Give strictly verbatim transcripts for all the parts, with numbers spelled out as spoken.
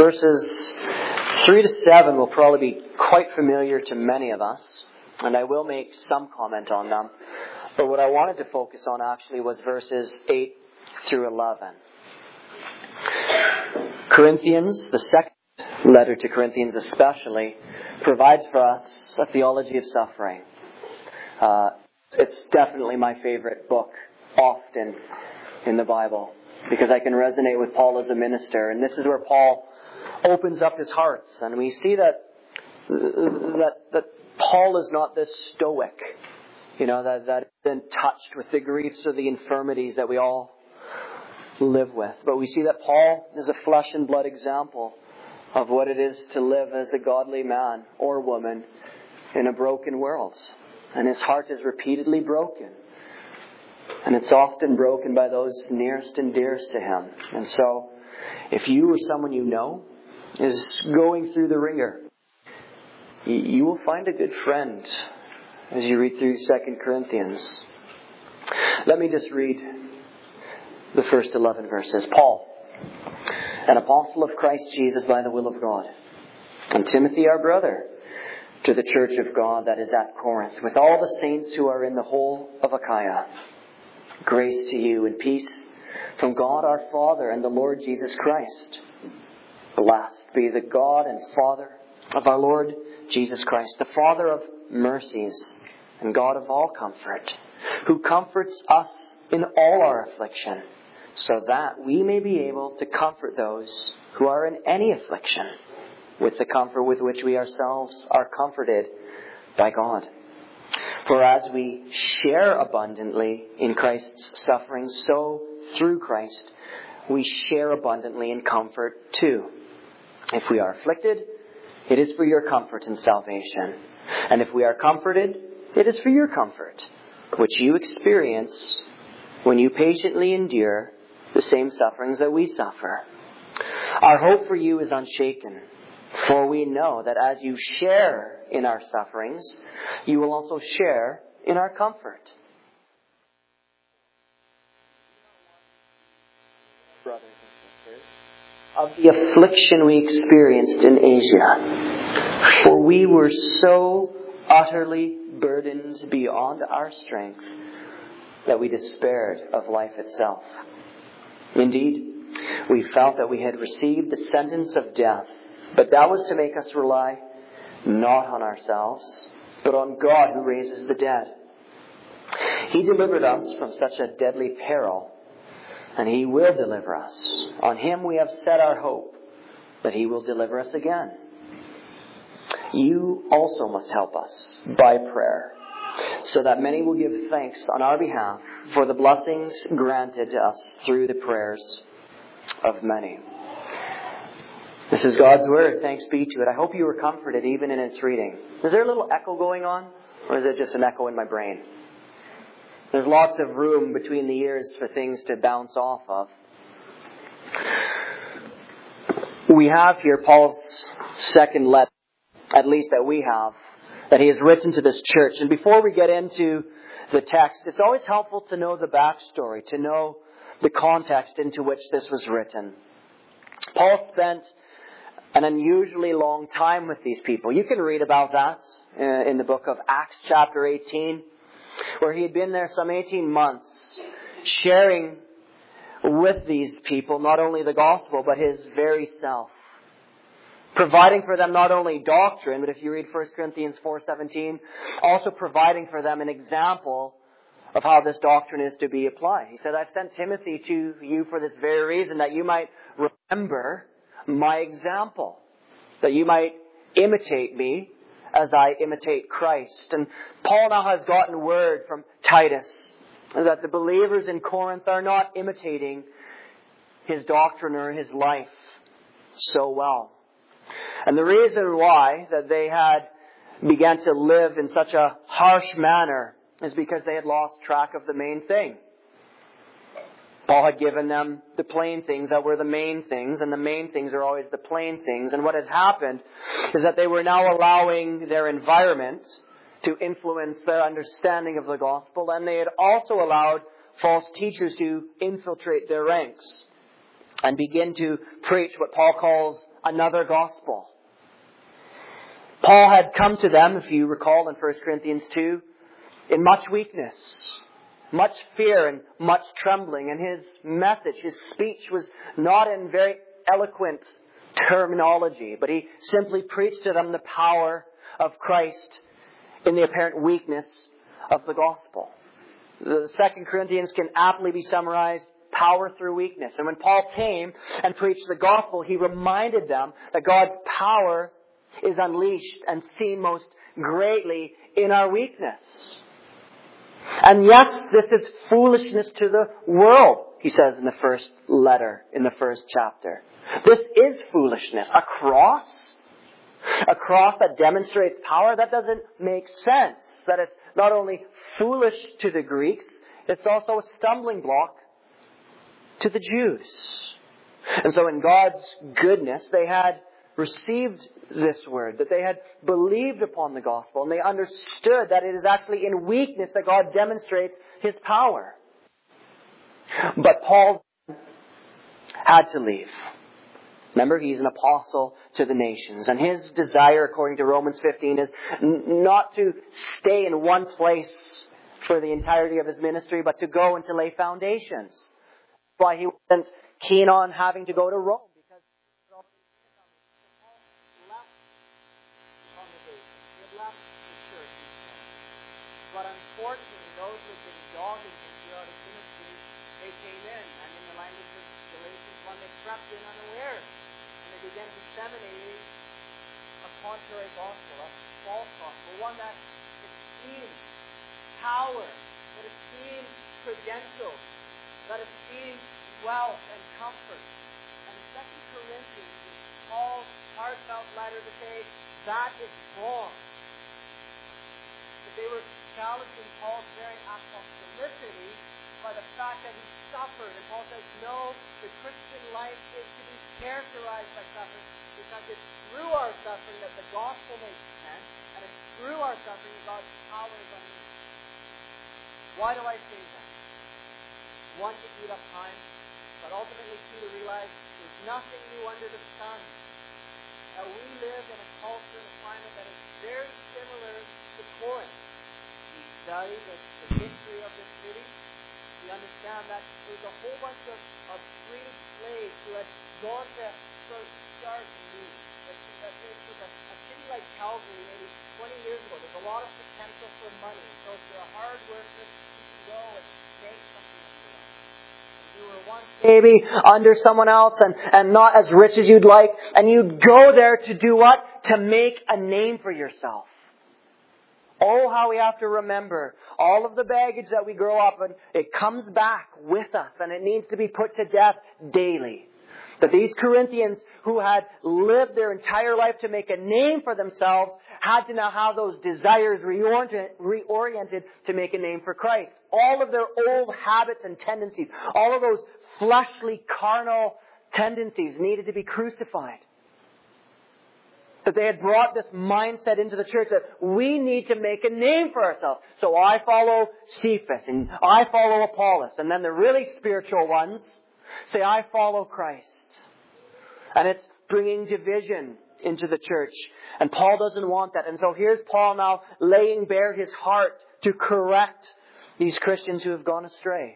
Verses three to seven will probably be quite familiar to many of us, and I will make some comment on them. But what I wanted to focus on actually was verses eight through eleven. Corinthians, the second letter to Corinthians especially, provides for us a theology of suffering. Uh, it's definitely my favorite book often in the Bible, because I can resonate with Paul as a minister. And this is where Paul opens up his heart. And we see that that that Paul is not this stoic, you know, that, that isn't touched with the griefs or the infirmities that we all live with. But we see that Paul is a flesh and blood example of what it is to live as a godly man or woman in a broken world. And his heart is repeatedly broken. And it's often broken by those nearest and dearest to him. And so, if you or someone you know is going through the ringer, you will find a good friend as you read through Second Corinthians. Let me just read the first eleven verses. Paul, an apostle of Christ Jesus by the will of God, and Timothy our brother, to the church of God that is at Corinth, with all the saints who are in the whole of Achaia. Grace to you and peace from God our Father and the Lord Jesus Christ. Blessed be the God and Father of our Lord Jesus Christ, the Father of mercies and God of all comfort, who comforts us in all our affliction, so that we may be able to comfort those who are in any affliction with the comfort with which we ourselves are comforted by God. For as we share abundantly in Christ's suffering, so through Christ we share abundantly in comfort too. If we are afflicted, it is for your comfort and salvation. And if we are comforted, it is for your comfort, which you experience when you patiently endure the same sufferings that we suffer. Our hope for you is unshaken, for we know that as you share in our sufferings, you will also share in our comfort. Brothers and sisters, of the affliction we experienced in Asia, for we were so utterly burdened beyond our strength that we despaired of life itself. Indeed, we felt that we had received the sentence of death, but that was to make us rely not on ourselves, but on God who raises the dead. He delivered us from such a deadly peril, and He will deliver us. On Him we have set our hope that He will deliver us again. You also must help us by prayer, so that many will give thanks on our behalf for the blessings granted to us through the prayers of many. This is God's Word. Thanks be to it. I hope you were comforted even in its reading. Is there a little echo going on? Or is it just an echo in my brain? There's lots of room between the ears for things to bounce off of. We have here Paul's second letter, at least that we have, that he has written to this church. And before we get into the text, it's always helpful to know the backstory, to know the context into which this was written. Paul spent an unusually long time with these people. You can read about that in the book of Acts chapter eighteen, where he had been there some eighteen months, sharing with these people not only the gospel, but his very self. Providing for them not only doctrine, but if you read First Corinthians four seventeen, also providing for them an example of how this doctrine is to be applied. He said, I've sent Timothy to you for this very reason, that you might remember my example, that you might imitate me as I imitate Christ. And Paul now has gotten word from Titus that the believers in Corinth are not imitating his doctrine or his life so well. And the reason why that they had began to live in such a harsh manner is because they had lost track of the main thing. Paul had given them the plain things that were the main things, and the main things are always the plain things. And what had happened is that they were now allowing their environment to influence their understanding of the gospel, and they had also allowed false teachers to infiltrate their ranks. and begin to preach what Paul calls another gospel. Paul had come to them, if you recall in First Corinthians two, in much weakness, much fear and much trembling. And his message, his speech was not in very eloquent terminology, but he simply preached to them the power of Christ in the apparent weakness of the gospel. The Second Corinthians can aptly be summarized, power through weakness. And when Paul came and preached the gospel, he reminded them that God's power is unleashed and seen most greatly in our weakness. And yes, this is foolishness to the world, he says in the first letter, in the first chapter. This is foolishness. A cross? A cross that demonstrates power? That doesn't make sense. That it's not only foolish to the Greeks, it's also a stumbling block to the Jews. And so in God's goodness, they had received this word, that they had believed upon the gospel, and they understood that it is actually in weakness that God demonstrates His power. But Paul had to leave. Remember, he's an apostle to the nations, and his desire, according to Romans fifteen, is n- not to stay in one place for the entirety of his ministry, but to go and to lay foundations. That's why he wasn't keen on having to go to Rome. But unfortunately, those who had been dogging him throughout his ministry, they came in, and in the language of Galatians one, they crept in unawares, and they began disseminating a contrary gospel, a false gospel, one that esteemed power, that esteemed credentials, that esteemed wealth and comfort. And Second Corinthians is Paul's heartfelt letter to say that is wrong. That they were challenging Paul's very apostolicity by the fact that he suffered. And Paul says, no, the Christian life is to be characterized by suffering, because it's through our suffering that the gospel makes sense, and it's through our suffering that God's power is unleashed. Why do I say that? One, to eat up time, but ultimately two, to realize there's nothing new under the sun. Now, we live in a culture and a climate that is very similar to Corinth. We study the, the history of this city. We understand that there's a whole bunch of, of freed slaves who had gone to sort of start new. That, that took a, a city like Calgary maybe twenty years ago. There's a lot of potential for money. And so if you're a hard worker, you can go and make something of your life. You were once maybe under someone else and, and not as rich as you'd like, and you'd go there to do what? To make a name for yourself. Oh, how we have to remember all of the baggage that we grow up in. It comes back with us, and it needs to be put to death daily. That these Corinthians, who had lived their entire life to make a name for themselves, had to now have those desires reoriented, reoriented to make a name for Christ. All of their old habits and tendencies, all of those fleshly, carnal tendencies needed to be crucified. That they had brought this mindset into the church that we need to make a name for ourselves. So I follow Cephas and I follow Apollos. And then the really spiritual ones say, I follow Christ. And it's bringing division into the church. And Paul doesn't want that. And so here's Paul now laying bare his heart to correct these Christians who have gone astray.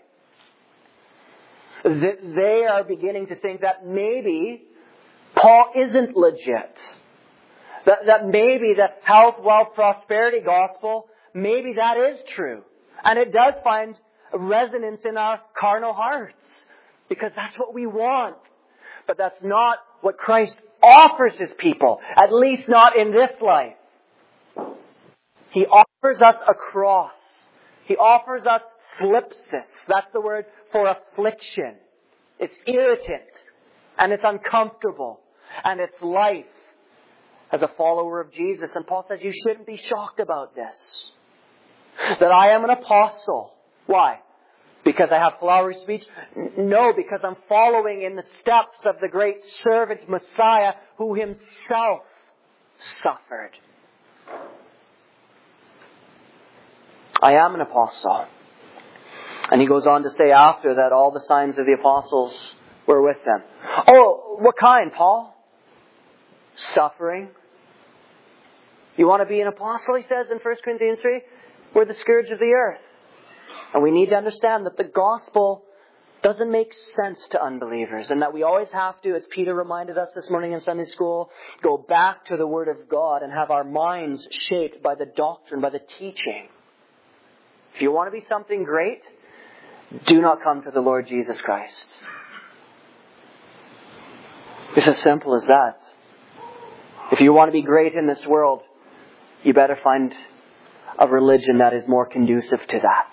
They are beginning to think that maybe Paul isn't legit. That, that maybe the health, wealth, prosperity gospel, maybe that is true. And it does find resonance in our carnal hearts. Because that's what we want. But that's not what Christ offers His people. At least not in this life. He offers us a cross. He offers us thlipsis. That's the word for affliction. It's irritant. And it's uncomfortable. And it's life. As a follower of Jesus. And Paul says you shouldn't be shocked about this. That I am an apostle. Why? Because I have flowery speech? No, because I'm following in the steps of the great servant Messiah who Himself suffered. I am an apostle. And he goes on to say after that all the signs of the apostles we're with them. Oh, what kind, Paul? Suffering. You want to be an apostle, he says in First Corinthians three? We're the scourge of the earth. And we need to understand that the gospel doesn't make sense to unbelievers, and that we always have to, as Peter reminded us this morning in Sunday school, go back to the Word of God and have our minds shaped by the doctrine, by the teaching. If you want to be something great, do not come to the Lord Jesus Christ. It's as simple as that. If you want to be great in this world, you better find a religion that is more conducive to that.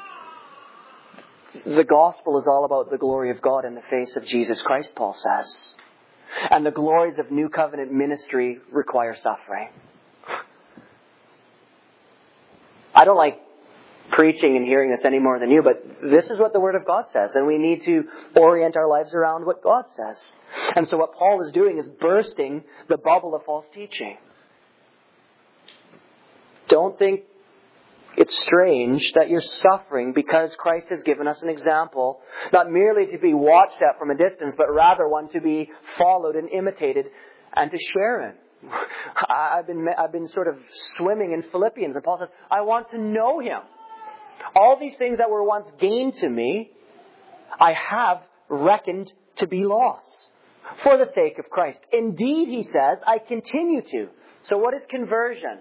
The gospel is all about the glory of God in the face of Jesus Christ, Paul says. And the glories of New Covenant ministry require suffering. I don't like preaching and hearing this any more than you, but this is what the Word of God says, and we need to orient our lives around what God says. And so what Paul is doing is bursting the bubble of false teaching. Don't think it's strange that you're suffering because Christ has given us an example, not merely to be watched at from a distance, but rather one to be followed and imitated and to share in. I've been, I've been sort of swimming in Philippians, and Paul says, I want to know Him. All these things that were once gained to me, I have reckoned to be loss for the sake of Christ. Indeed, he says, I continue to. So what is conversion?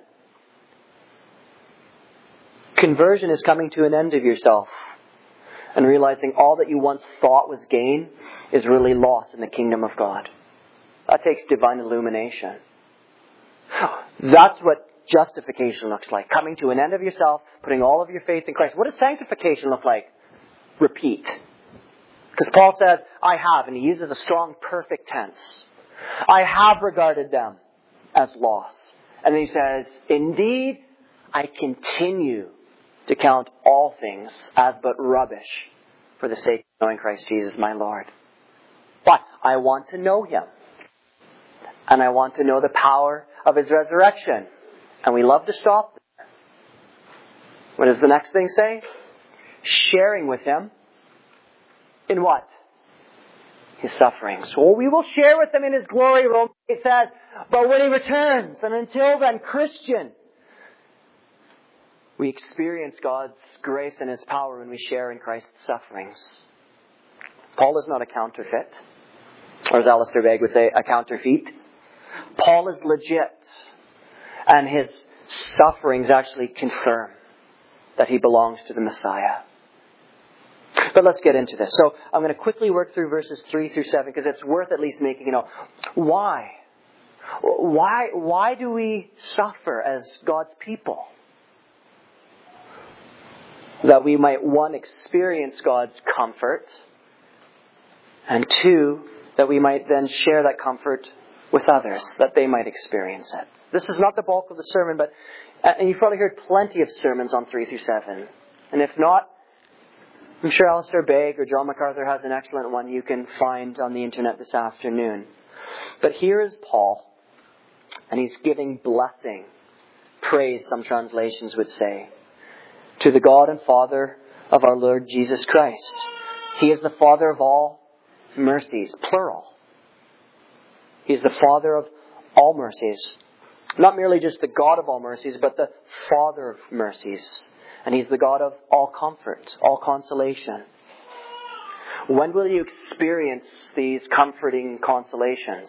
Conversion is coming to an end of yourself and realizing all that you once thought was gain is really loss in the kingdom of God. That takes divine illumination. That's what justification looks like. Coming to an end of yourself, putting all of your faith in Christ. What does sanctification look like? Repeat. Because Paul says, I have, and he uses a strong perfect tense. I have regarded them as loss. And then he says, indeed, I continue to count all things as but rubbish for the sake of knowing Christ Jesus my Lord. But I want to know Him. And I want to know the power of His resurrection. And we love to stop there. What does the next thing say? Sharing with Him. In what? His sufferings. Well, we will share with Him in His glory, it says. But when He returns, and until then, Christian, we experience God's grace and His power when we share in Christ's sufferings. Paul is not a counterfeit. Or as Alistair Begg would say, a counterfeit. Paul is legit. And his sufferings actually confirm that he belongs to the Messiah. But let's get into this. So I'm going to quickly work through verses three through seven because it's worth at least making, you know, why? Why, why do we suffer as God's people? That we might, one, experience God's comfort, and two, that we might then share that comfort with others, that they might experience it. This is not the bulk of the sermon, but and you've probably heard plenty of sermons on three through seven. And if not, I'm sure Alistair Begg or John MacArthur has an excellent one you can find on the internet this afternoon. But here is Paul, and he's giving blessing, praise, some translations would say, to the God and Father of our Lord Jesus Christ. He is the Father of all mercies, plural. He is the Father of all mercies. Not merely just the God of all mercies, but the Father of mercies. And He's the God of all comfort, all consolation. When will you experience these comforting consolations?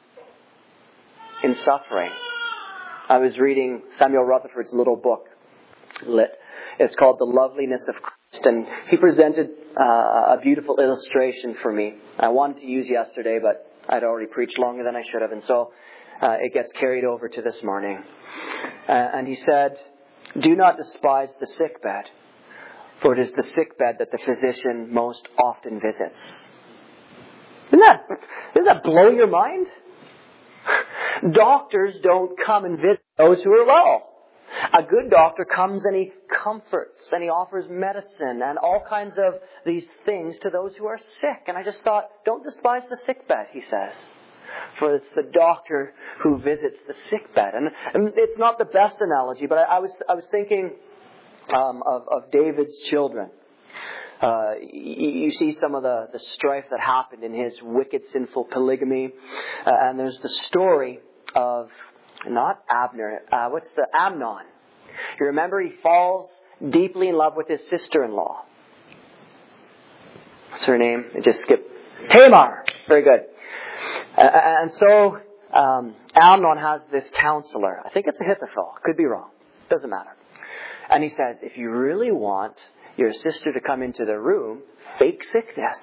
In suffering. I was reading Samuel Rutherford's little book, Lit. It's called The Loveliness of Christ. And he presented uh, a beautiful illustration for me. I wanted to use yesterday, but I'd already preached longer than I should have. And so uh, it gets carried over to this morning. Uh, and he said, do not despise the sickbed, for it is the sickbed that the physician most often visits. Doesn't that, doesn't that blow your mind? Doctors don't come and visit those who are well. A good doctor comes and he comforts and he offers medicine and all kinds of these things to those who are sick. And I just thought, don't despise the sickbed, he says. For it's the doctor who visits the sickbed. And, and it's not the best analogy, but I, I was I was thinking um, of, of David's children. Uh, you, you see some of the, the strife that happened in his wicked, sinful polygamy. Uh, and there's the story of, not Abner, uh, what's the, Amnon. You remember he falls deeply in love with his sister-in-law. What's her name? I just skipped. Tamar. Very good. Uh, and so um, Amnon has this counselor. I think it's Ahithophel. Could be wrong. Doesn't matter. And he says, if you really want your sister to come into the room, fake sickness.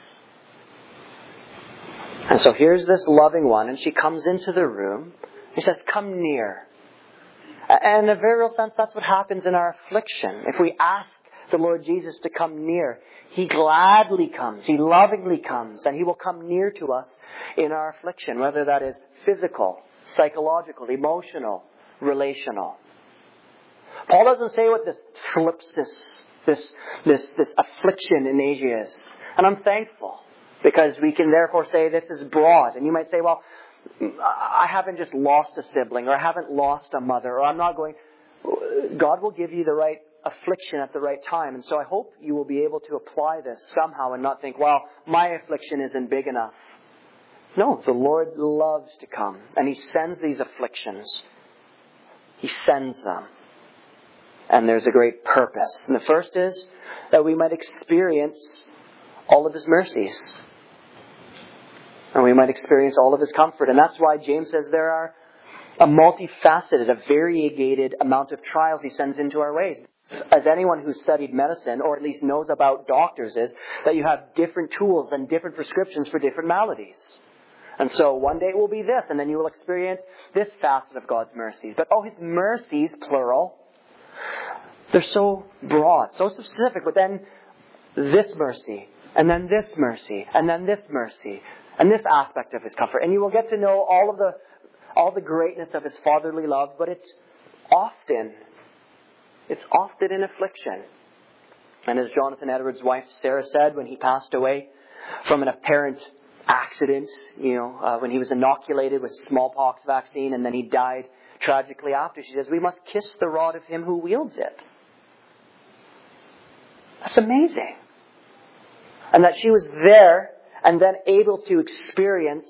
And so here's this loving one, and she comes into the room. He says, come near. And in a very real sense, that's what happens in our affliction. If we ask the Lord Jesus to come near, He gladly comes. He lovingly comes. And He will come near to us in our affliction, whether that is physical, psychological, emotional, relational. Paul doesn't say what this thlipsis, this, this, this affliction in Asia is. And I'm thankful, because we can therefore say this is broad. And you might say, well, I haven't just lost a sibling, or I haven't lost a mother, or I'm not going... God will give you the right affliction at the right time. And so I hope you will be able to apply this somehow and not think, well, my affliction isn't big enough. No, the Lord loves to come, and He sends these afflictions. He sends them. And there's a great purpose. And the first is that we might experience all of His mercies. And we might experience all of His comfort. And that's why James says there are a multifaceted, a variegated amount of trials He sends into our ways. As anyone who's studied medicine, or at least knows about doctors, is that you have different tools and different prescriptions for different maladies. And so one day it will be this, and then you will experience this facet of God's mercies. But oh, His mercies, plural, they're so broad, so specific. But then this mercy, and then this mercy, and then this mercy, and this aspect of His comfort. And you will get to know all of the all the greatness of His fatherly love, but it's often, it's often in affliction. And as Jonathan Edwards' wife Sarah said when he passed away from an apparent accident, you know, uh, when he was inoculated with smallpox vaccine and then he died tragically after, she says, we must kiss the rod of Him who wields it. That's amazing. And that she was there and then able to experience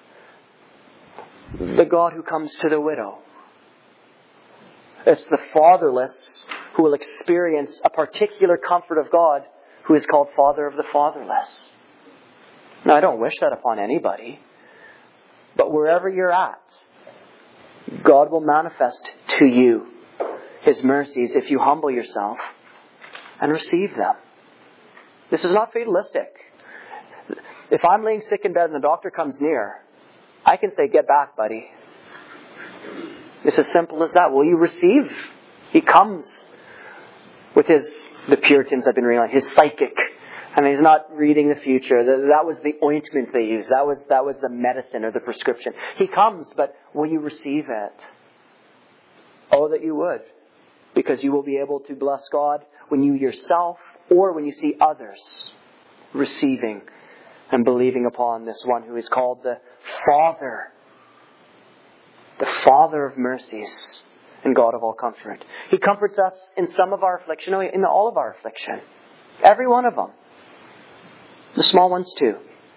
the God who comes to the widow. It's the fatherless who will experience a particular comfort of God, who is called Father of the fatherless. Now, I don't wish that upon anybody, but wherever you're at, God will manifest to you His mercies if you humble yourself and receive them. This is not fatalistic. If I'm laying sick in bed and the doctor comes near, I can say, get back, buddy. It's as simple as that. Will you receive? He comes with his, the Puritans have been reading, his psychic. And He's not reading the future. That was the ointment they used. That was, that was the medicine or the prescription. He comes, but will you receive it? Oh, that you would. Because you will be able to bless God when you yourself, or when you see others receiving and believing upon this one who is called the Father. The Father of mercies and God of all comfort. He comforts us in some of our affliction, no, in all of our affliction. Every one of them. The small ones too.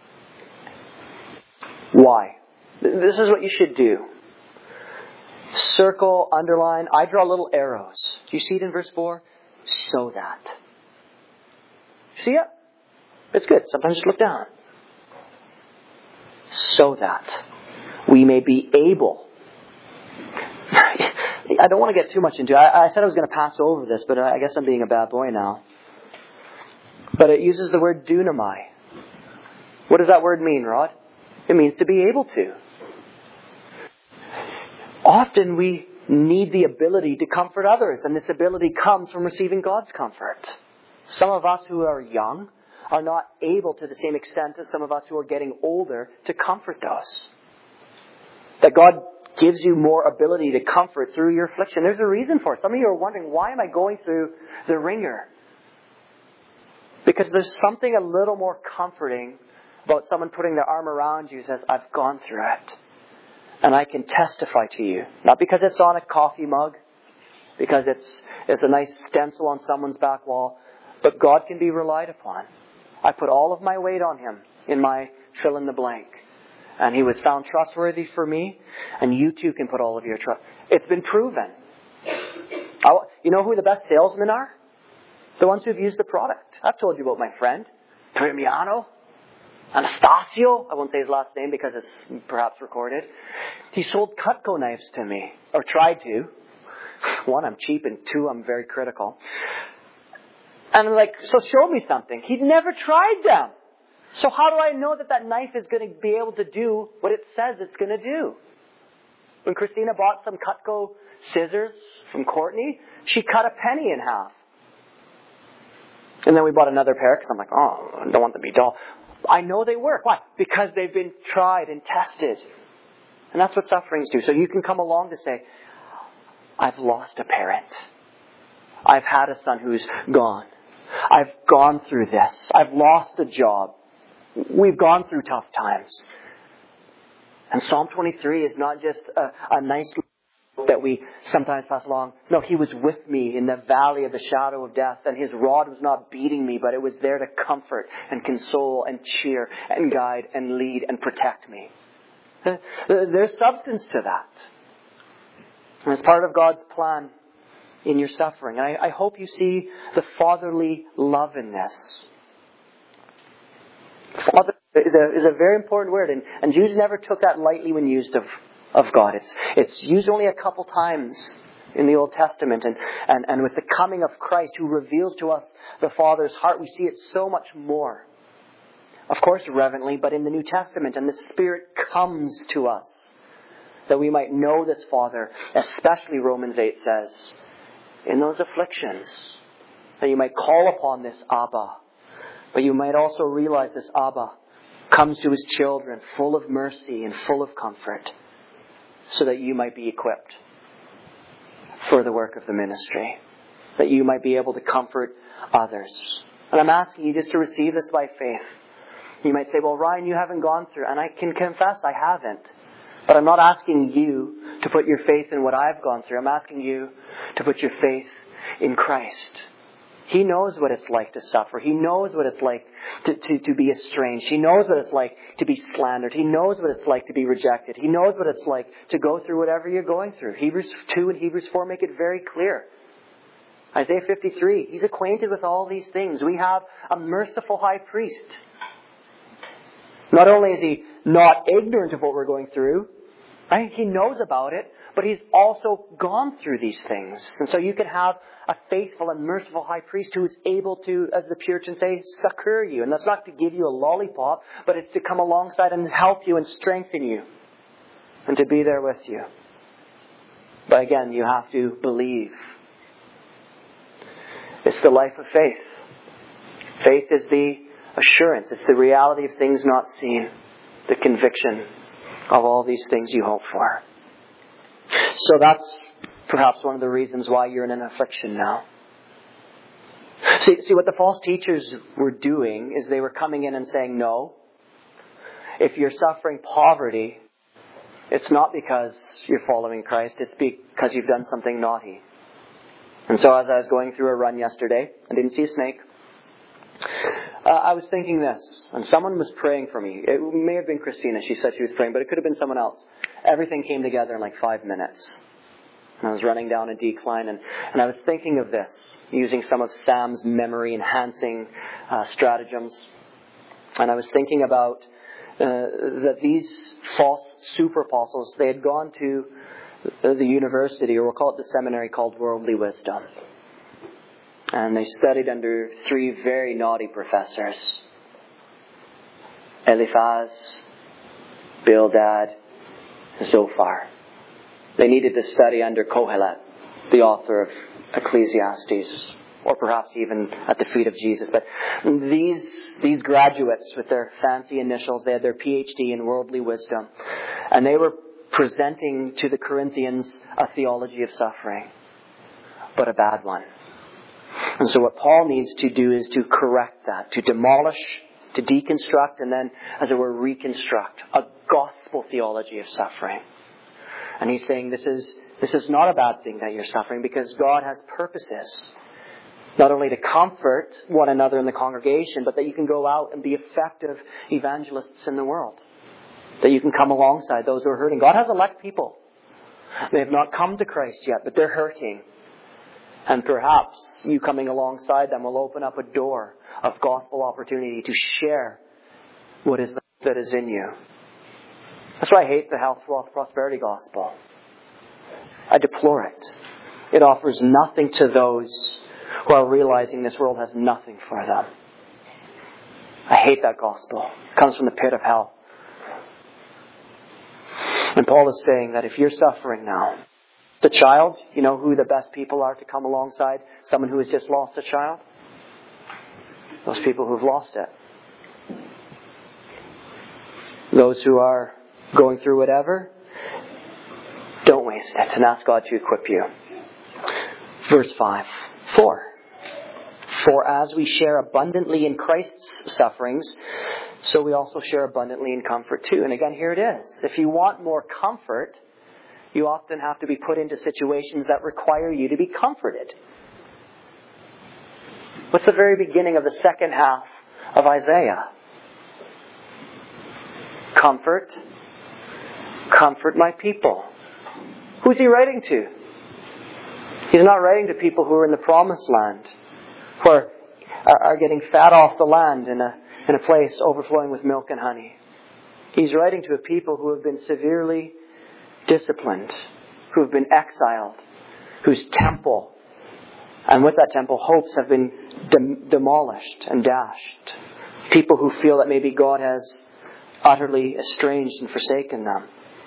Why? This is what you should do. Circle, underline. I draw little arrows. Do you see it in verse four? So that. See it? It's good. Sometimes just look down. So that we may be able. I don't want to get too much into it. I, I said I was going to pass over this, but I guess I'm being a bad boy now. But it uses the word dunamai. What does that word mean, Rod? It means to be able to. Often we need the ability to comfort others, and this ability comes from receiving God's comfort. Some of us who are young are not able to the same extent as some of us who are getting older to comfort those. That God gives you more ability to comfort through your affliction. There's a reason for it. Some of you are wondering, why am I going through the ringer? Because there's something a little more comforting about someone putting their arm around you and says, I've gone through it. And I can testify to you. Not because it's on a coffee mug, because it's it's a nice stencil on someone's back wall, But God can be relied upon. I put all of my weight on Him in my fill in the blank. And He was found trustworthy for me. And you too can put all of your trust. It's been proven. I, you know who the best salesmen are? The ones who've used the product. I've told you about my friend, Tremiano, Anastasio. I won't say his last name because it's perhaps recorded. He sold Cutco knives to me. Or tried to. One, I'm cheap, and two, I'm very critical. And I'm like, so show me something. He'd never tried them. So how do I know that that knife is going to be able to do what it says it's going to do? When Christina bought some Cutco scissors from Courtney, she cut a penny in half. And then we bought another pair because I'm like, oh, I don't want them to be dull. I know they work. Why? Because they've been tried and tested. And that's what sufferings do. So you can come along to say, I've lost a parent. I've had a son who's gone. I've gone through this. I've lost a job. We've gone through tough times. And Psalm twenty-three is not just a, a nice that we sometimes pass along. No, He was with me in the valley of the shadow of death, and His rod was not beating me, but it was there to comfort and console and cheer and guide and lead and protect me. There's substance to that. And it's part of God's plan in your suffering. I, I hope you see the fatherly love in this. Father is a, is a very important word, and, and Jews never took that lightly when used of, of God. It's, it's used only a couple times in the Old Testament, and, and, and with the coming of Christ who reveals to us the Father's heart, we see it so much more. Of course, reverently, but in the New Testament, and the Spirit comes to us that we might know this Father, especially Romans eight says, in those afflictions, that you might call upon this Abba. But you might also realize this Abba comes to His children full of mercy and full of comfort, so that you might be equipped for the work of the ministry, that you might be able to comfort others. And I'm asking you just to receive this by faith. You might say, well, Ryan, you haven't gone through, and I can confess I haven't. But I'm not asking you to put your faith in what I've gone through. I'm asking you to put your faith in Christ. He knows what it's like to suffer. He knows what it's like to, to, to be estranged. He knows what it's like to be slandered. He knows what it's like to be rejected. He knows what it's like to go through whatever you're going through. Hebrews two and Hebrews four make it very clear. Isaiah fifty-three, He's acquainted with all these things. We have a merciful high priest. Not only is He not ignorant of what we're going through, right? He knows about it, but He's also gone through these things. And so you can have a faithful and merciful high priest who is able to, as the Puritans say, succor you. And that's not to give you a lollipop, but it's to come alongside and help you and strengthen you and to be there with you. But again, you have to believe. It's the life of faith. Faith is the assurance. It's the reality of things not seen. The conviction of all these things you hope for. So that's perhaps one of the reasons why you're in an affliction now. See, see, what the false teachers were doing is they were coming in and saying, no, if you're suffering poverty, it's not because you're following Christ, it's because you've done something naughty. And so as I was going through a run yesterday, I didn't see a snake. Uh, I was thinking this, and someone was praying for me. It may have been Christina. She said she was praying, but it could have been someone else. Everything came together in like five minutes. And I was running down a decline, and, and I was thinking of this, using some of Sam's memory-enhancing uh, stratagems. And I was thinking about uh, that these false super apostles, they had gone to the university, or we'll call it the seminary, called Worldly Wisdom. And they studied under three very naughty professors. Eliphaz, Bildad, Zophar. They needed to study under Kohelet, the author of Ecclesiastes, or perhaps even at the feet of Jesus. But these, these graduates with their fancy initials, they had their P H D in worldly wisdom. And they were presenting to the Corinthians a theology of suffering, but a bad one. And so what Paul needs to do is to correct that, to demolish, to deconstruct, and then, as it were, reconstruct a gospel theology of suffering. And he's saying this is this is not a bad thing that you're suffering, because God has purposes Not only to comfort one another in the congregation, but that you can go out and be effective evangelists in the world. That you can come alongside those who are hurting. God has elect people. They have not come to Christ yet, but they're hurting. And perhaps you coming alongside them will open up a door of gospel opportunity to share what is that is in you. That's why I hate the health, wealth, prosperity gospel. I deplore it. It offers nothing to those who are realizing this world has nothing for them. I hate that gospel. It comes from the pit of hell. And Paul is saying that if you're suffering now, the child, you know who the best people are to come alongside someone who has just lost a child? Those people who've lost it. Those who are going through whatever, don't waste it and ask God to equip you. Verse five. Four. For as we share abundantly in Christ's sufferings, so we also share abundantly in comfort too. And again, here it is. If you want more comfort, you often have to be put into situations that require you to be comforted. What's the very beginning of the second half of Isaiah? Comfort, comfort my people. Who's he writing to? He's not writing to people who are in the promised land, who are, are getting fat off the land in a, in a place overflowing with milk and honey. He's writing to a people who have been severely disciplined, who have been exiled, whose temple, and with that temple, hopes have been dem- demolished and dashed. People who feel that maybe God has utterly estranged and forsaken them.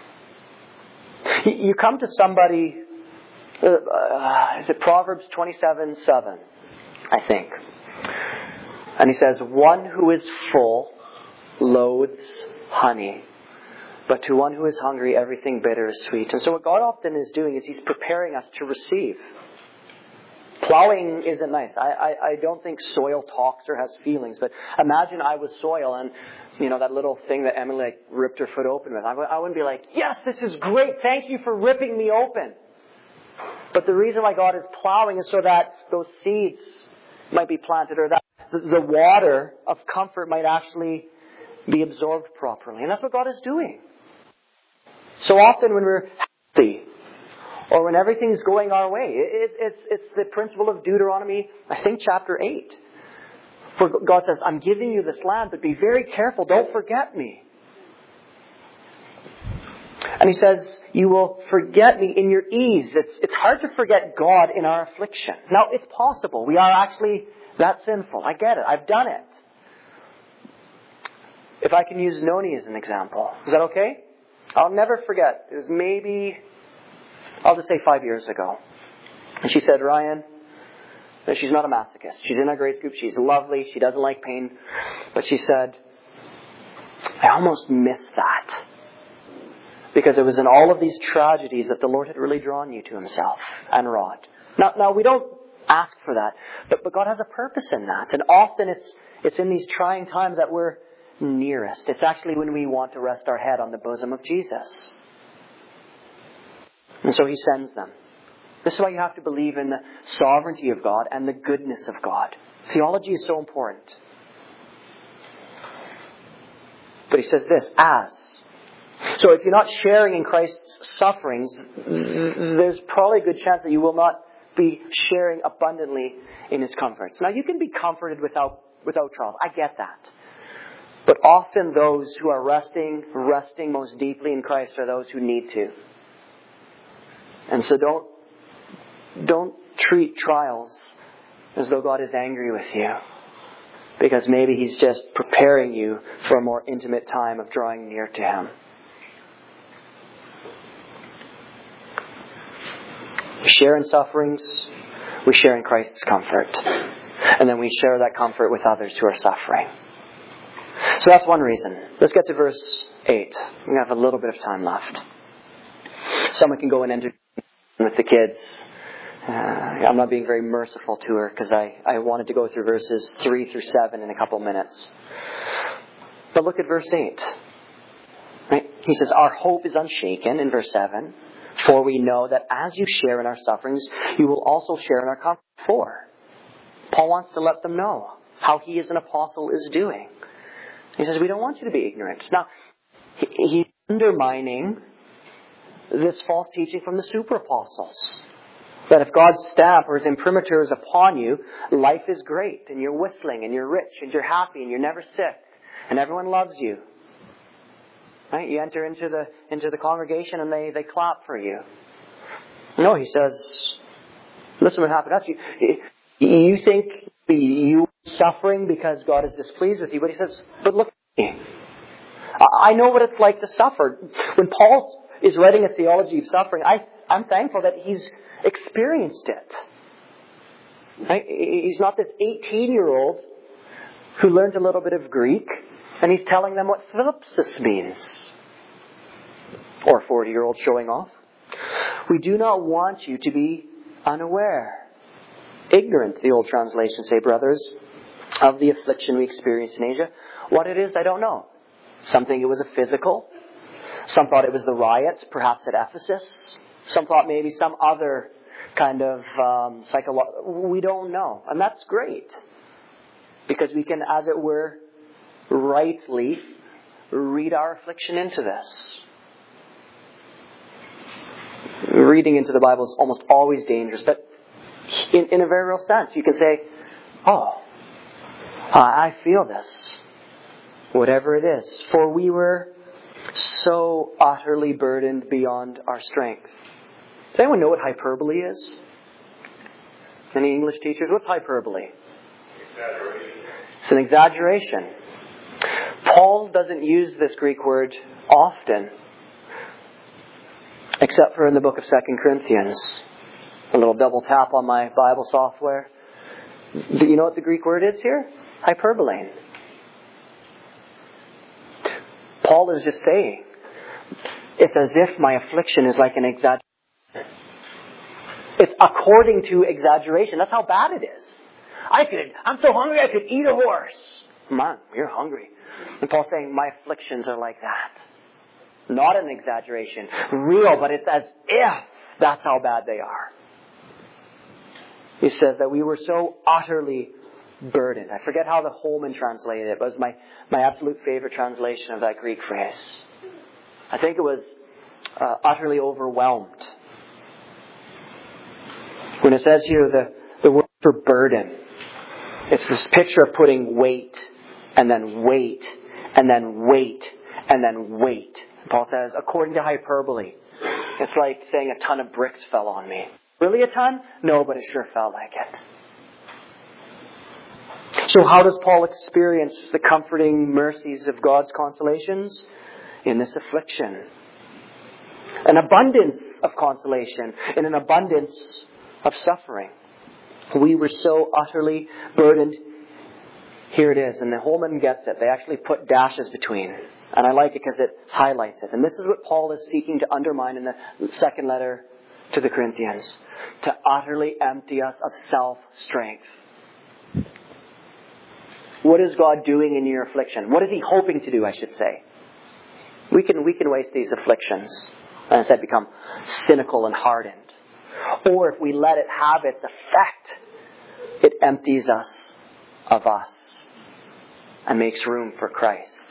You come to somebody, uh, uh, is it Proverbs twenty-seven seven, I think. And he says, one who is full loathes honey, but to one who is hungry, everything bitter is sweet. And so what God often is doing is He's preparing us to receive. Plowing isn't nice. I, I, I don't think soil talks or has feelings. But imagine I was soil and, you know, that little thing that Emily like, ripped her foot open with. I, I wouldn't be like, yes, this is great. Thank you for ripping me open. But the reason why God is plowing is so that those seeds might be planted, or that the, the water of comfort might actually be absorbed properly. And that's what God is doing. So often when we're healthy, or when everything's going our way, it, it's, it's the principle of Deuteronomy, I think chapter eight. For God says, I'm giving you this land, but be very careful, don't forget me. And He says, you will forget me in your ease. It's, it's hard to forget God in our affliction. Now, it's possible. We are actually that sinful. I get it. I've done it. If I can use Noni as an example. Is that okay? I'll never forget. It was maybe, I'll just say five years ago. And she said, Ryan, she's not a masochist. She's in our grade group. She's lovely. She doesn't like pain. But she said, I almost missed that. Because it was in all of these tragedies that the Lord had really drawn you to Himself and wrought. Now, now we don't ask for that. But, but God has a purpose in that. And often it's, it's in these trying times that we're nearest. It's actually when we want to rest our head on the bosom of Jesus. And so He sends them. This is why you have to believe in the sovereignty of God and the goodness of God. Theology is so important. But He says this, as. So if you're not sharing in Christ's sufferings, there's probably a good chance that you will not be sharing abundantly in His comforts. Now you can be comforted without, without trials. I get that. But often those who are resting, resting most deeply in Christ are those who need to. And so don't, don't treat trials as though God is angry with you. Because maybe He's just preparing you for a more intimate time of drawing near to Him. We share in sufferings, we share in Christ's comfort. And then we share that comfort with others who are suffering. So that's one reason. Let's get to verse eight. We have a little bit of time left. Someone can go and enter with the kids. Uh, I'm not being very merciful to her because I, I wanted to go through verses three through seven in a couple minutes. But look at verse eight. Right? He says, our hope is unshaken in verse seven. For we know that as you share in our sufferings, you will also share in our comfort. Four. Paul wants to let them know how he as an apostle is doing. He says, we don't want you to be ignorant. Now, he, he's undermining this false teaching from the super apostles. That if God's stamp or His imprimatur is upon you, life is great, and you're whistling, and you're rich, and you're happy, and you're never sick, and everyone loves you. Right? You enter into the into the congregation, and they, they clap for you. No, he says, listen what happened to us. You, you think you are suffering because God is displeased with you, but he says, but look at me. I know what it's like to suffer. When Paul is writing a theology of suffering, I, I'm thankful that he's experienced it. Right? He's not this eighteen-year-old who learned a little bit of Greek, and he's telling them what thlipsis means. Or a forty-year-old showing off. We do not want you to be unaware. Ignorant, the old translations say, brothers, of the affliction we experienced in Asia. What it is, I don't know. Some think it was a physical. Some thought it was the riots, perhaps at Ephesus. Some thought maybe some other kind of um, psychological... We don't know. And that's great. Because we can, as it were, rightly read our affliction into this. Reading into the Bible is almost always dangerous. But in, in a very real sense, you can say, oh, I feel this. Whatever it is. For we were so utterly burdened beyond our strength. Does anyone know what hyperbole is? Any English teachers? What's hyperbole? Exaggeration. It's an exaggeration. Paul doesn't use this Greek word often, except for in the book of Second Corinthians. A little double tap on my Bible software. Do you know what the Greek word is here? Hyperbole. Paul is just saying, it's as if my affliction is like an exaggeration. It's according to exaggeration. That's how bad it is. I could, I'm so hungry I could eat a horse. Man, you're hungry. And Paul's saying, my afflictions are like that. Not an exaggeration. Real, but it's as if that's how bad they are. He says that we were so utterly burdened. I forget how the Holman translated it. It was my, my absolute favorite translation of that Greek phrase. I think it was uh, utterly overwhelmed. When it says here the, the word for burden, it's this picture of putting weight and then weight and then weight and then weight. Paul says, according to hyperbole, it's like saying a ton of bricks fell on me. Really a ton? No, but it sure felt like it. So how does Paul experience the comforting mercies of God's consolations? In this affliction. An abundance of consolation in an abundance of suffering. We were so utterly burdened. Here it is. And the Holman gets it. They actually put dashes between. And I like it because it highlights it. And this is what Paul is seeking to undermine in the second letter to the Corinthians. To utterly empty us of self-strength. What is God doing in your affliction? What is He hoping to do, I should say? We can, we can waste these afflictions and instead become cynical and hardened. Or if we let it have its effect, it empties us of us and makes room for Christ.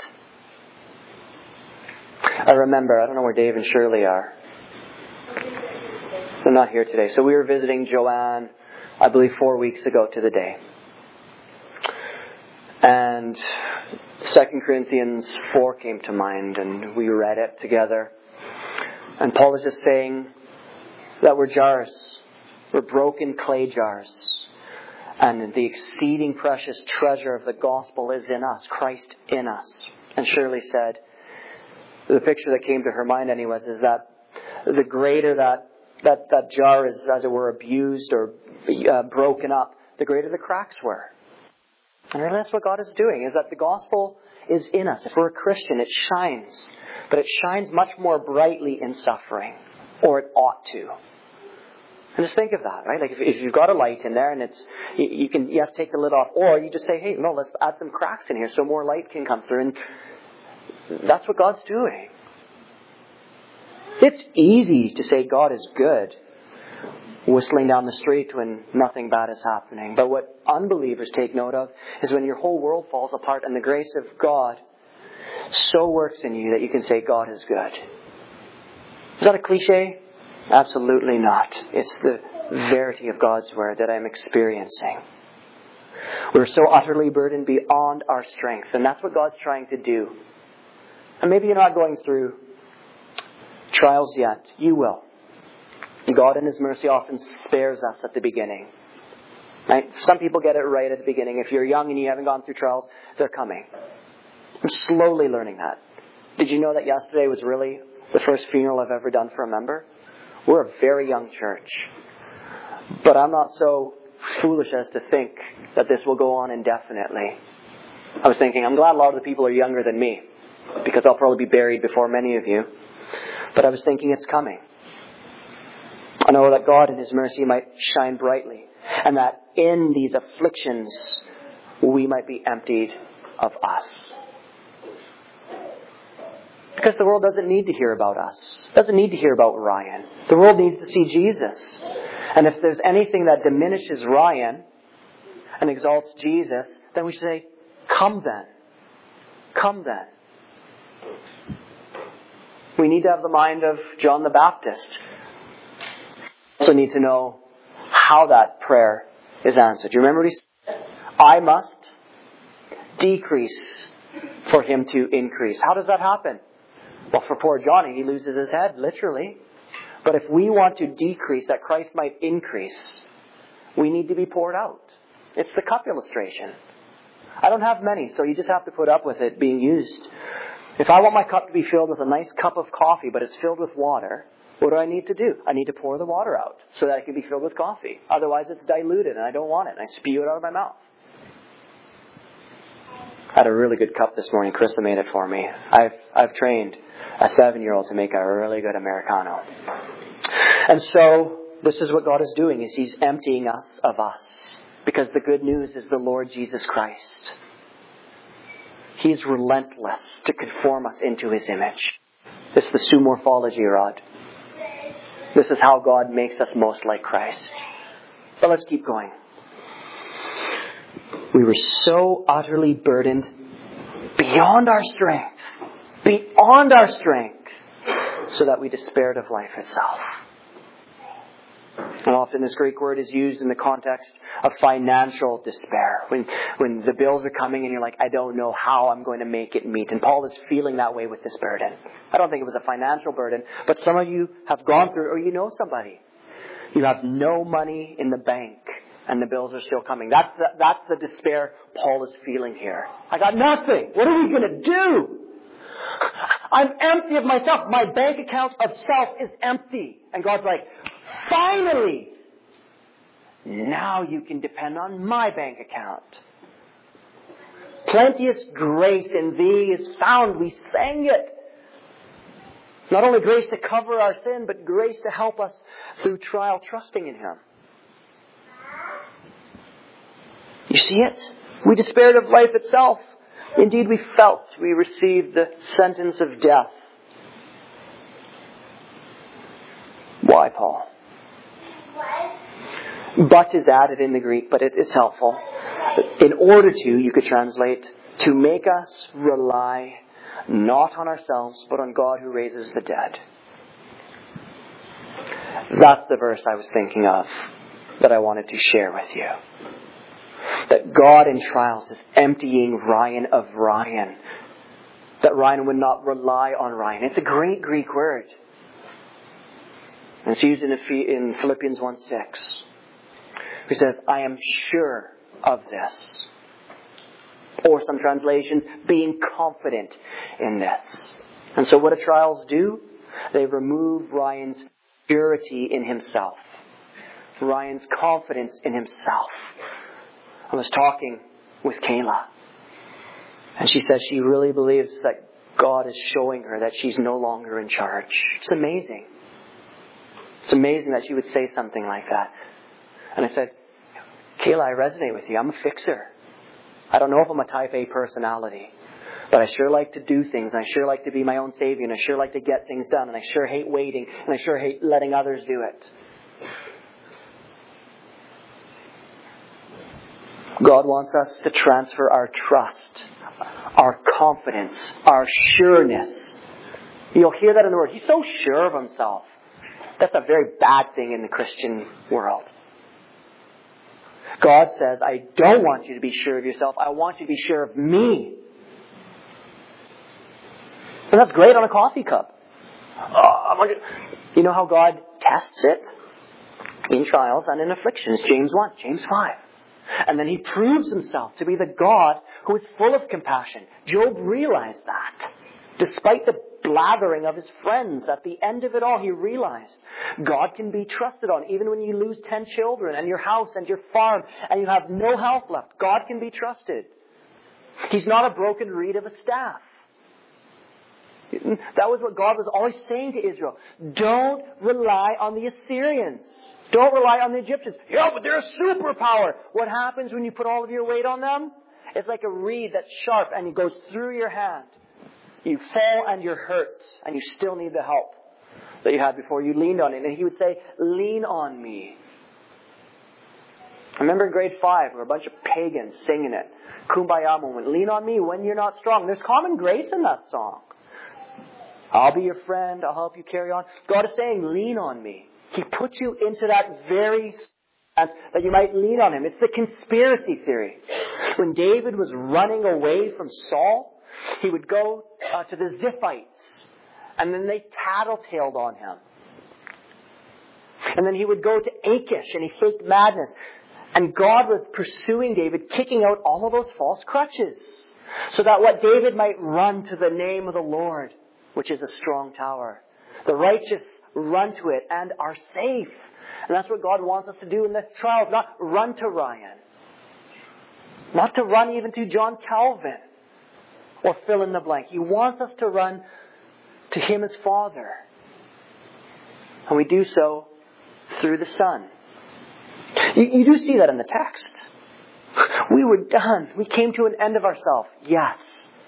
I remember, I don't know where Dave and Shirley are. They're not here today. So we were visiting Joanne, I believe four weeks ago to the day. And Second Corinthians four came to mind and we read it together. And Paul is just saying that we're jars. We're broken clay jars. And the exceeding precious treasure of the gospel is in us. Christ in us. And Shirley said, the picture that came to her mind anyways, is that the greater that that, that jar is, as it were, abused or uh, broken up, the greater the cracks were. And really that's what God is doing, is that the gospel is in us. If we're a Christian, it shines. But it shines much more brightly in suffering. Or it ought to. And just think of that, right? Like if, if you've got a light in there and it's, you, you can, you have to take the lid off. Or you just say, hey, no, let's add some cracks in here so more light can come through. And that's what God's doing. It's easy to say God is good whistling down the street when nothing bad is happening. But what unbelievers take note of is when your whole world falls apart and the grace of God so works in you that you can say God is good. Is that a cliche? Absolutely not. It's the verity of God's Word that I'm experiencing. We're so utterly burdened beyond our strength, and that's what God's trying to do. And maybe you're not going through trials yet. You will. God in His mercy often spares us at the beginning. Right? Some people get it right at the beginning. If you're young and you haven't gone through trials, they're coming. I'm slowly learning that. Did you know that yesterday was really the first funeral I've ever done for a member? We're a very young church. But I'm not so foolish as to think that this will go on indefinitely. I was thinking, I'm glad a lot of the people are younger than me, because I'll probably be buried before many of you. But I was thinking it's coming. I know that God in His mercy might shine brightly, and that in these afflictions we might be emptied of us. Because the world doesn't need to hear about us. Doesn't need to hear about Ryan. The world needs to see Jesus. And if there's anything that diminishes Ryan and exalts Jesus, then we should say, come then. Come then. We need to have the mind of John the Baptist. We also need to know how that prayer is answered. You remember what he said? I must decrease for Him to increase. How does that happen? Well, for poor Johnny, he loses his head, literally. But if we want to decrease, that Christ might increase, we need to be poured out. It's the cup illustration. I don't have many, so you just have to put up with it being used. If I want my cup to be filled with a nice cup of coffee, but it's filled with water, what do I need to do? I need to pour the water out so that it can be filled with coffee. Otherwise, it's diluted and I don't want it, and I spew it out of my mouth. I had a really good cup this morning. Krista made it for me. I've I've trained a seven-year-old to make a really good Americano. And so, this is what God is doing, is He's emptying us of us. Because the good news is the Lord Jesus Christ. He's relentless to conform us into His image. This is the Sue Morphology rod. This is how God makes us most like Christ. But let's keep going. We were so utterly burdened beyond our strength. Beyond our strength. So that we despaired of life itself. And often this Greek word is used in the context of financial despair. When when the bills are coming and you're like, I don't know how I'm going to make it meet. And Paul is feeling that way with this burden. I don't think it was a financial burden. But some of you have gone through, or you know somebody. You have no money in the bank and the bills are still coming. That's the, that's the despair Paul is feeling here. I got nothing. What are we going to do? I'm empty of myself. My bank account of self is empty. And God's like, finally, now you can depend on my bank account. Plenteous grace in thee is found. We sang it. Not only grace to cover our sin, but grace to help us through trial, trusting in Him. You see it? We despaired of life itself. Indeed, we felt we received the sentence of death. Why, Paul? But is added in the Greek, but it, it's helpful. In order to, you could translate, to make us rely not on ourselves, but on God who raises the dead. That's the verse I was thinking of that I wanted to share with you. That God in trials is emptying Ryan of Ryan. That Ryan would not rely on Ryan. It's a great Greek word. And it's used in Philippians one six. He says, I am sure of this. Or some translations, being confident in this. And so what do trials do? They remove Ryan's purity in himself. Ryan's confidence in himself. I was talking with Kayla. And she says she really believes that God is showing her that she's no longer in charge. It's amazing. It's amazing that she would say something like that. And I said, Kayla, I resonate with you. I'm a fixer. I don't know if I'm a type A personality. But I sure like to do things. And I sure like to be my own savior. And I sure like to get things done. And I sure hate waiting. And I sure hate letting others do it. God wants us to transfer our trust, our confidence, our sureness. You'll hear that in the Word. He's so sure of himself. That's a very bad thing in the Christian world. God says, I don't want you to be sure of yourself. I want you to be sure of me. And that's great on a coffee cup. Oh, you know how God tests it? In trials and in afflictions. James one, James five. And then He proves Himself to be the God who is full of compassion. Job realized that. Despite the blathering of his friends, at the end of it all, he realized God can be trusted on. Even when you lose ten children and your house and your farm and you have no health left, God can be trusted. He's not a broken reed of a staff. That was what God was always saying to Israel. Don't rely on the Assyrians. Don't rely on the Egyptians. Yeah, but they're a superpower. What happens when you put all of your weight on them? It's like a reed that's sharp and it goes through your hand. You fall and you're hurt, and you still need the help that you had before you leaned on it. And He would say, lean on me. I remember in grade five, there were a bunch of pagans singing it. Kumbaya moment. Lean on me when you're not strong. There's common grace in that song. I'll be your friend. I'll help you carry on. God is saying, lean on me. He puts you into that very stance that you might lean on Him. It's the conspiracy theory. When David was running away from Saul, he would go uh, to the Ziphites, and then they tattletaled on him. And then he would go to Achish, and he faked madness. And God was pursuing David, kicking out all of those false crutches, so that what David might run to the name of the Lord, which is a strong tower. The righteous run to it and are safe. And that's what God wants us to do in the trials, not run to Ryan. Not to run even to John Calvin. Or fill in the blank. He wants us to run to Him as Father. And we do so through the Son. You, you do see that in the text. We were done. We came to an end of ourselves. Yes.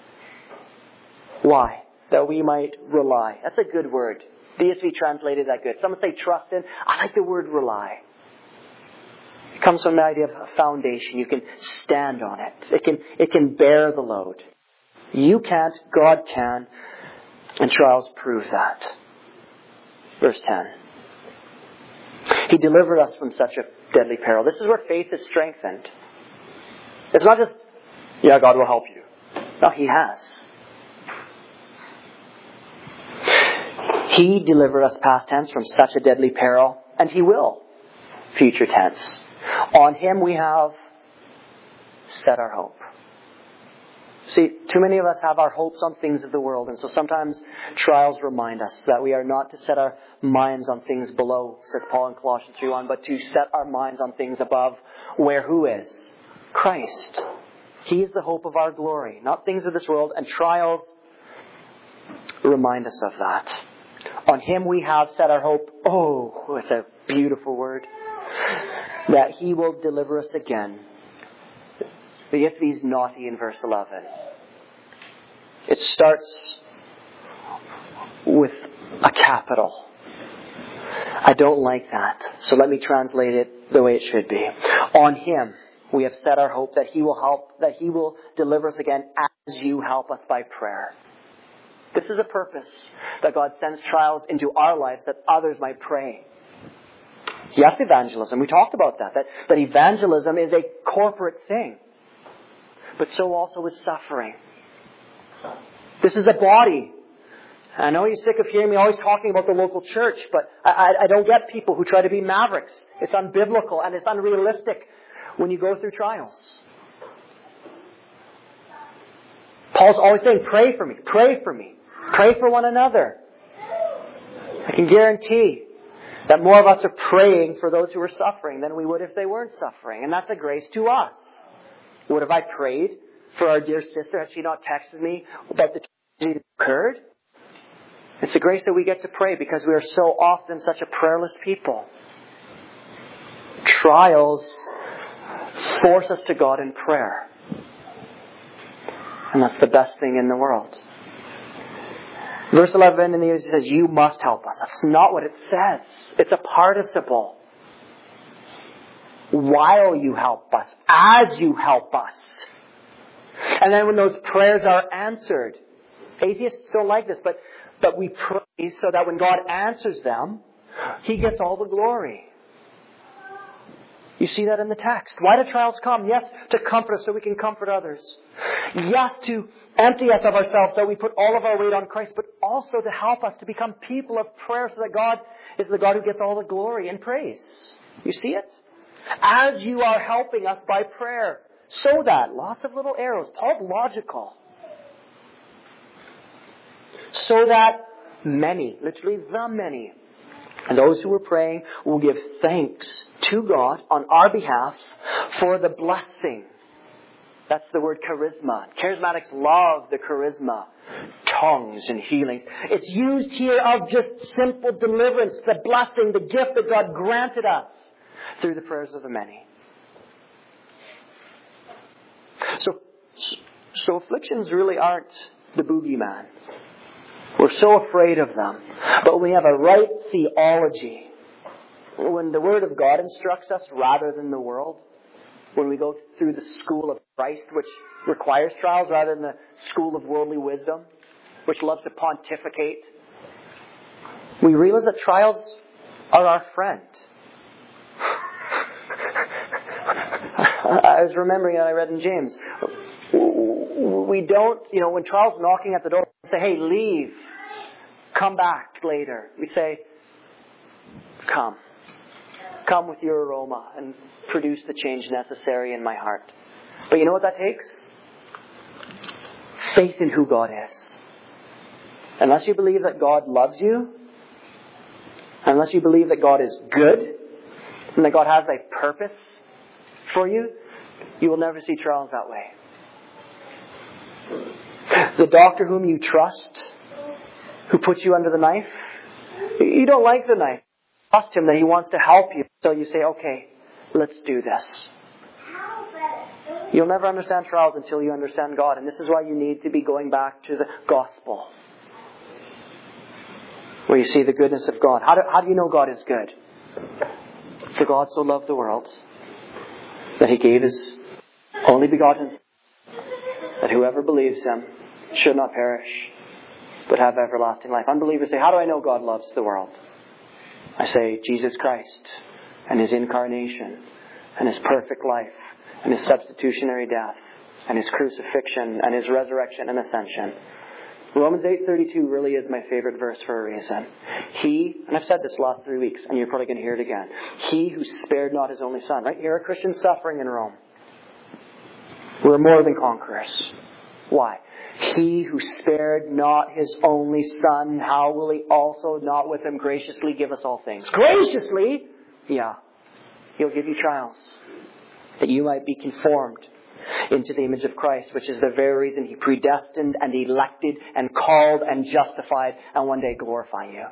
Why? That we might rely. That's a good word. D S V translated that good. Some say trust in. I like the word rely. It comes from the idea of a foundation. You can stand on it. It can, it can bear the load. You can't, God can, and trials prove that. Verse ten. He delivered us from such a deadly peril. This is where faith is strengthened. It's not just, yeah, God will help you. No, He has. He delivered us, past tense, from such a deadly peril, and He will, future tense. On Him we have set our hope. See, too many of us have our hopes on things of the world, and so sometimes trials remind us that we are not to set our minds on things below, says Paul in Colossians three one, but to set our minds on things above, where who is? Christ. He is the hope of our glory, not things of this world, and trials remind us of that. On Him we have set our hope. Oh, it's a beautiful word. That He will deliver us again. The E S V is naughty in verse eleven. It starts with a capital. I don't like that. So let me translate it the way it should be. On Him we have set our hope that He will help, that He will deliver us again as you help us by prayer. This is a purpose that God sends trials into our lives that others might pray. Yes, evangelism. We talked about that. That, that evangelism is a corporate thing. But so also is suffering. This is a body. I know you're sick of hearing me always talking about the local church, but I, I, I don't get people who try to be mavericks. It's unbiblical and it's unrealistic when you go through trials. Paul's always saying, pray for me, pray for me, pray for one another. I can guarantee that more of us are praying for those who are suffering than we would if they weren't suffering. And that's a grace to us. What have I prayed for our dear sister? Had she not texted me about the tragedy that occurred? It's a grace that we get to pray because we are so often such a prayerless people. Trials force us to God in prayer. And that's the best thing in the world. Verse eleven in the English says, you must help us. That's not what it says. It's a participle. while you help us, as you help us. And then when those prayers are answered, atheists don't like this, but, but we pray so that when God answers them, He gets all the glory. You see that in the text. Why do trials come? Yes, to comfort us so we can comfort others. Yes, to empty us of ourselves so we put all of our weight on Christ, but also to help us to become people of prayer so that God is the God who gets all the glory and praise. You see it? As you are helping us by prayer. So that, lots of little arrows. Paul's logical. So that many, literally the many, and those who are praying will give thanks to God on our behalf for the blessing. That's the word charisma. Charismatics love the charisma. Tongues and healings. It's used here of just simple deliverance, the blessing, the gift that God granted us through the prayers of the many. So, so afflictions really aren't the boogeyman. We're so afraid of them. But when we have a right theology, when the Word of God instructs us rather than the world, when we go through the school of Christ, which requires trials, rather than the school of worldly wisdom, which loves to pontificate, we realize that trials are our friend. I was remembering that I read in James. We don't, you know, when trials knocking at the door, we say, hey, leave. Come back later. We say, come. Come with your aroma and produce the change necessary in my heart. But you know what that takes? Faith in who God is. Unless you believe that God loves you, unless you believe that God is good, and that God has a purpose for you, you will never see trials that way. The doctor whom you trust, who puts you under the knife, you don't like the knife. You trust him that he wants to help you. So you say, okay, let's do this. You'll never understand trials until you understand God. And this is why you need to be going back to the gospel, where you see the goodness of God. How do, how do you know God is good? For God so loved the world that He gave His only begotten Son, that whoever believes Him should not perish, but have everlasting life. Unbelievers say, how do I know God loves the world? I say, Jesus Christ and His incarnation and His perfect life and His substitutionary death and His crucifixion and His resurrection and ascension. Romans eight thirty-two really is my favorite verse for a reason. He, and I've said this the last three weeks, and you're probably going to hear it again. He who spared not His only Son. Right here are Christians suffering in Rome. We're more than conquerors. Why? He who spared not His only Son, how will He also not with Him graciously give us all things? Graciously? Yeah. He'll give you trials, that you might be conformed into the image of Christ, which is the very reason He predestined and elected and called and justified and one day glorify you.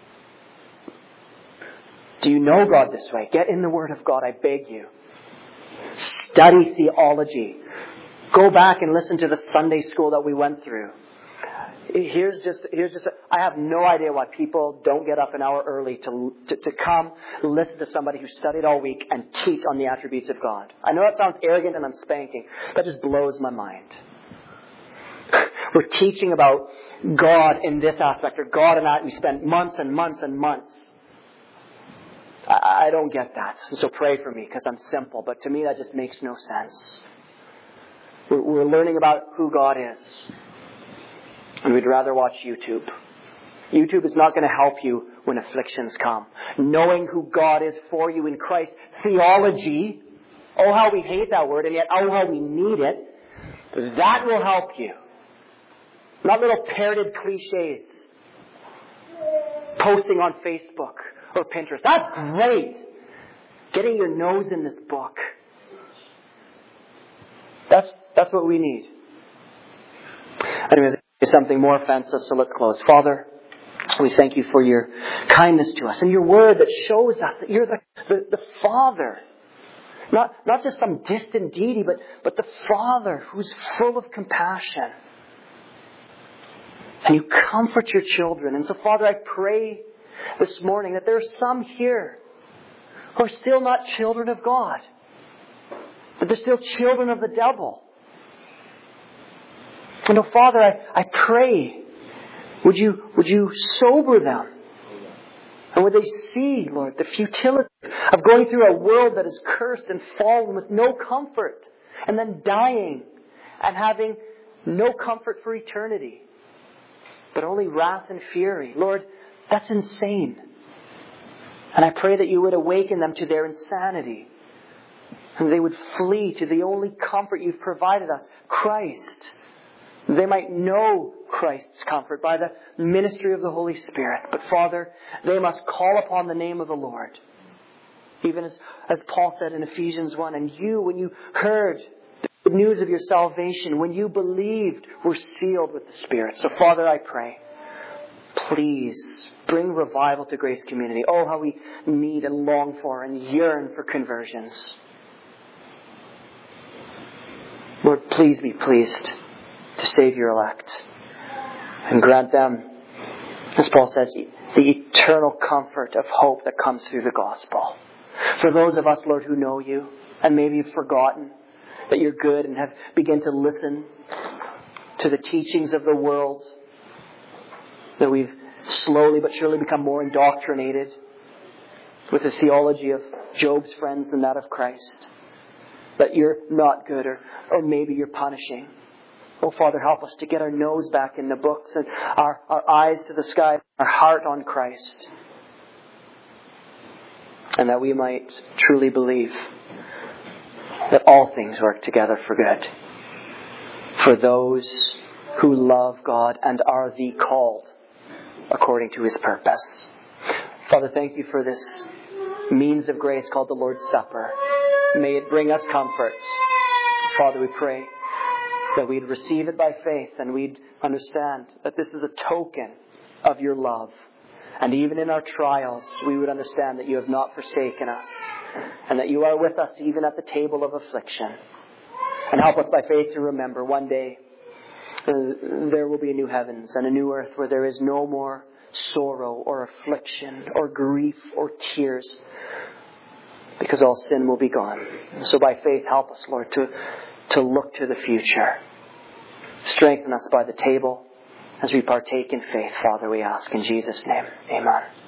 Do you know God this way? Get in the Word of God, I beg you. Study theology. Go back and listen to the Sunday school that we went through. Here's just, here's just, a, I have no idea why people don't get up an hour early to, to, to come listen to somebody who studied all week and teach on the attributes of God. I know that sounds arrogant and I'm spanking. That just blows my mind. We're teaching about God in this aspect, or God in that. We spend months and months and months. I, I don't get that. So pray for me because I'm simple. But to me that just makes no sense. We're, we're learning about who God is. And we'd rather watch YouTube. YouTube is not going to help you when afflictions come. Knowing who God is for you in Christ. Theology. Oh, how we hate that word, and yet oh, how we need it. That will help you. Not little parroted cliches. Posting on Facebook or Pinterest. That's great. Getting your nose in this book. That's, that's what we need. Anyways, something more offensive, so let's close. Father, we thank You for Your kindness to us and Your Word that shows us that You're the, the, the Father. Not, not just some distant deity, but, but the Father who's full of compassion. And You comfort Your children. And so, Father, I pray this morning that there are some here who are still not children of God. But they're still children of the devil. And oh Father, I, I pray, would you, would you sober them? And would they see, Lord, the futility of going through a world that is cursed and fallen with no comfort, and then dying and having no comfort for eternity, but only wrath and fury. Lord, that's insane. And I pray that you would awaken them to their insanity, and they would flee to the only comfort you've provided us, Christ. They might know Christ's comfort by the ministry of the Holy Spirit. But Father, they must call upon the name of the Lord. Even as, as Paul said in Ephesians one, and you, when you heard the good news of your salvation, when you believed, were sealed with the Spirit. So Father, I pray, please bring revival to Grace Community. Oh, how we need and long for and yearn for conversions. Lord, please be pleased to save your elect and grant them, as Paul says, the eternal comfort of hope that comes through the gospel. For those of us, Lord, who know you and maybe have forgotten that you're good and have begun to listen to the teachings of the world, that we've slowly but surely become more indoctrinated with the theology of Job's friends than that of Christ, that you're not good, or, or maybe you're punishing. Oh, Father, help us to get our nose back in the books and our, our eyes to the sky, our heart on Christ. And that we might truly believe that all things work together for good for those who love God and are the called according to His purpose. Father, thank you for this means of grace called the Lord's Supper. May it bring us comfort. Father, we pray that we'd receive it by faith and we'd understand that this is a token of your love. And even in our trials, we would understand that you have not forsaken us and that you are with us even at the table of affliction. And help us by faith to remember one day uh, there will be a new heavens and a new earth where there is no more sorrow or affliction or grief or tears, because all sin will be gone. So by faith, help us, Lord, to to look to the future. Strengthen us by the table as we partake in faith, Father, we ask in Jesus' name. Amen.